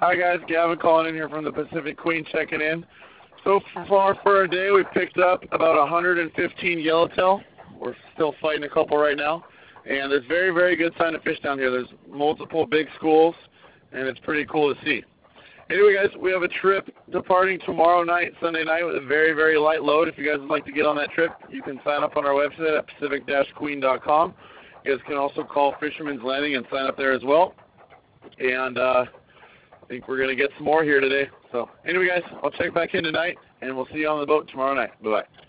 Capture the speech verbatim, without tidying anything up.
Hi guys, Gavin calling in here from the Pacific Queen checking in. So far for our day, we've picked up about one hundred fifteen yellowtail. We're still fighting a couple right now. And there's very, very good sign of fish down here. There's multiple big schools, and it's pretty cool to see. Anyway, guys, we have a trip departing tomorrow night, Sunday night, with a very, very light load. If you guys would like to get on that trip, you can sign up on our website at pacific dash queen dot com. You guys can also call Fisherman's Landing and sign up there as well. And uh, I think we're going to get some more here today. So anyway, guys, I'll check back in tonight, and we'll see you on the boat tomorrow night. Bye-bye.